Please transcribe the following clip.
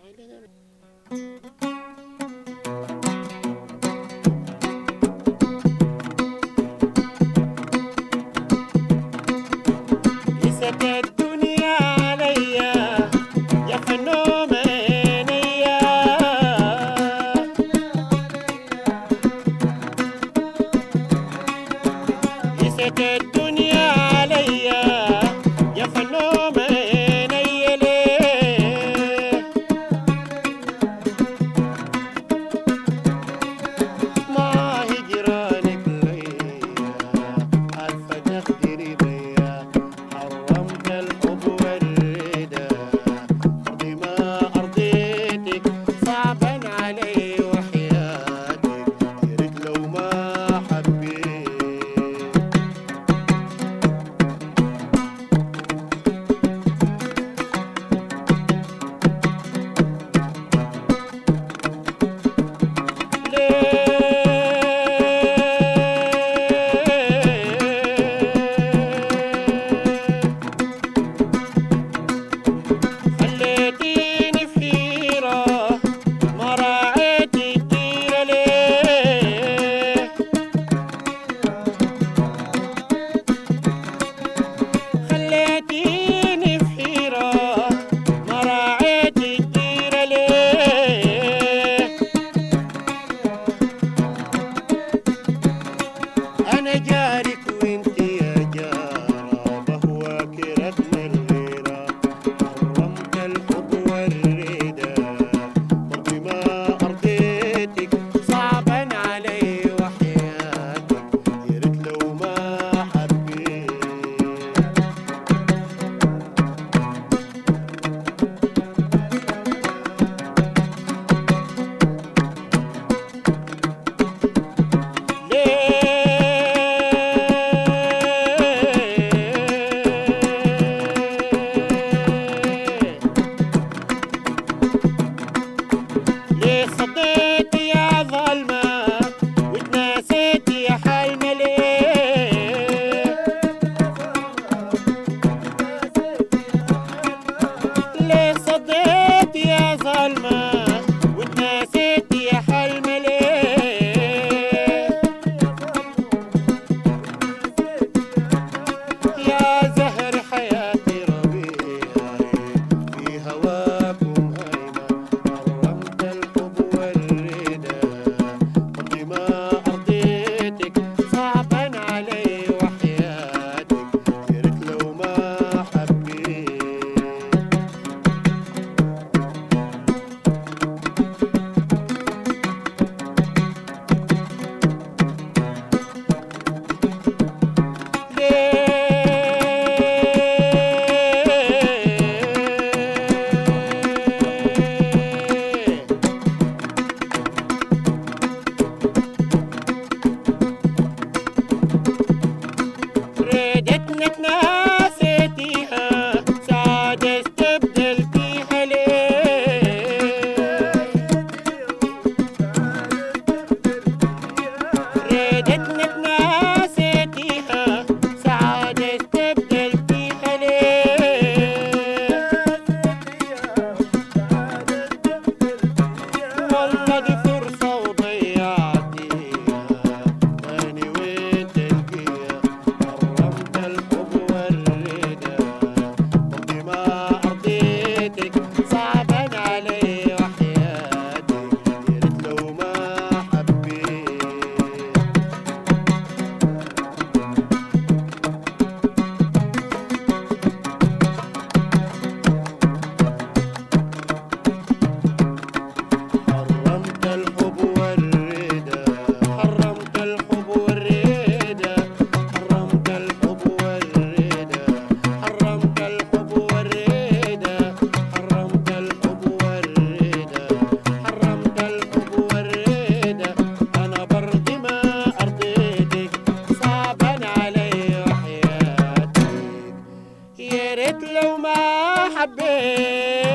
قست الدنيا عليا يا فنومانية، قست الدنيا عليا يا فنومانية، ليه ما هجرانك ليا ألف تقدري بيا، حرمت الحب والرضا أرضي ما أرضيتك، صعبا علي وحياتك يا ريت لو ما حبيت. خليتيني في حيرة ما راعيت الديرة، ليه خليتيني في حيرة ما راعيت الديرة، ليه أنا جارك وانت يا جارة بهواك رغم الغيرة، حرمت الحب والرضا برضي ما أرضيتك، صعبا علي وحياتك يا ريت لو ما حبيت. ليه صديت يا ظلمة وتناسيت يا حلمة، ليه صديت يا ظلمة وتناسيت يا حلمة، ليه يا زهر حياتي ربيعي في هواكم هيمة، حرمت الحب والرضا برضي ما أرضيتك، صعبا علي وحياتك يا ريت لو ما حبيت. ريدتنا تناسيتيها سعادة استبدلتيها، ليه ريدتنا تناسيتيها سعادة استبدلتيها، ليه والله دي فرصة وضيعتيها تاني وين تلقيها، حرمت الحب والرضا برضي ما أرضيتك، صعبا علي وحياتك يا ريت لو ما حبيت. حرمت الحب والرضا، حرمت الحب والرضا، حرمت الحب والرضا، حرمت الحب والرضا، حرمت الحب والرضا، حرمت الحب والرضا، أنا برضي ما أرضيتك، صعبا علي وحياتك يا ريت لو ما حبيت.